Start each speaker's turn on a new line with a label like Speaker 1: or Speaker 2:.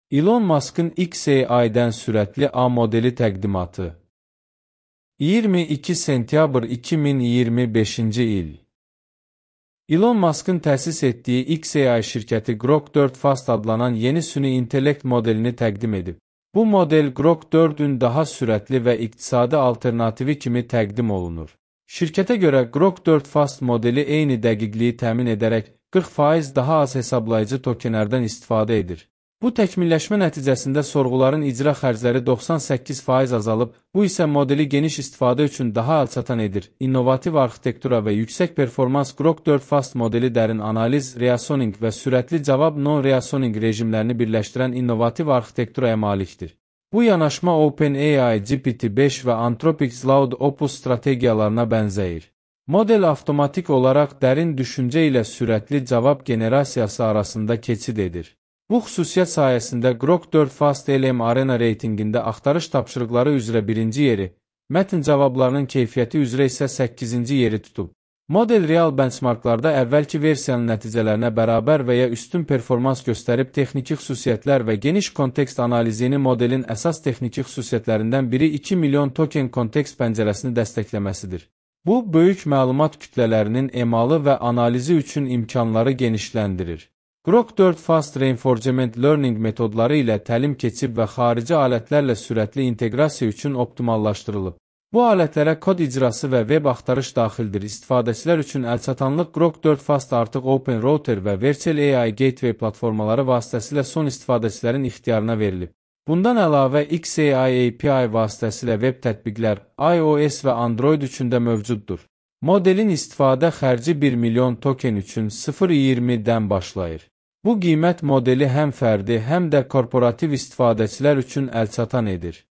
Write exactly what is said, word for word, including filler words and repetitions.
Speaker 1: Elon Musk'ın X A I'dən sürətli A modeli təqdimatı. iyirmi iki sentyabr iki min iyirmi beşinci il. Elon Musk'ın təsis etdiyi X A I şirkəti Grok dörd Fast adlanan yeni süni intellekt modelini təqdim edib. Bu model Grok dördün daha sürətli və iqtisadi alternativi kimi təqdim olunur. Şirkətə görə Grok dörd Fast modeli eyni dəqiqliyi təmin edərək qırx faiz daha az hesablayıcı tokenlərdən istifadə edir. Bu təkmilləşmə nəticəsində sorğuların icra xərcləri doxsan səkkiz faiz azalıb, bu isə modeli geniş istifadə üçün daha əlçatan edir. İnnovativ arxitektura və yüksək performans Grok dörd Fast modeli dərin analiz, reasoning və sürətli cavab non-reasoning rejimlərini birləşdirən innovativ arxitekturaya malikdir. Bu yanaşma OpenAI, G P T beş və Anthropic's Claude Opus strategiyalarına bənzəyir. Model avtomatik olaraq dərin düşüncə ilə sürətli cavab generasiyası arasında keçid edir. Bu xüsusiyyət sayəsində Grok dörd Fast L M Arena reytinqində axtarış tapşırıqları üzrə birinci yeri, mətn cavablarının keyfiyyəti üzrə isə səkkizinci yeri tutub. Model real benchmarklarda əvvəlki versiyanın nəticələrinə bərabər və ya üstün performans göstərib texniki xüsusiyyətlər və geniş kontekst analizini modelin əsas texniki xüsusiyyətlərindən biri iki milyon token kontekst pəncərəsini dəstəkləməsidir. Bu, böyük məlumat kütlələrinin emalı və analizi üçün imkanları genişləndirir. Grok dörd Fast Reinforcement Learning metodları ilə təlim keçib və xarici alətlərlə sürətli inteqrasiya üçün optimallaşdırılıb. Bu alətlərə kod icrası və web axtarış daxildir. İstifadəçilər üçün əlçatanlıq Grok dörd Fast artıq Open Router və Virtual A I Gateway platformaları vasitəsilə son istifadəçilərin ixtiyarına verilib. Bundan əlavə X A I A P I vasitəsilə web tətbiqlər iOS və Android üçün də mövcuddur. Modelin istifadə xərci bir milyon token üçün sıfır iyirmidən başlayır. Bu qiymət modeli həm fərdi, həm də korporativ istifadəçilər üçün əlçatan edir.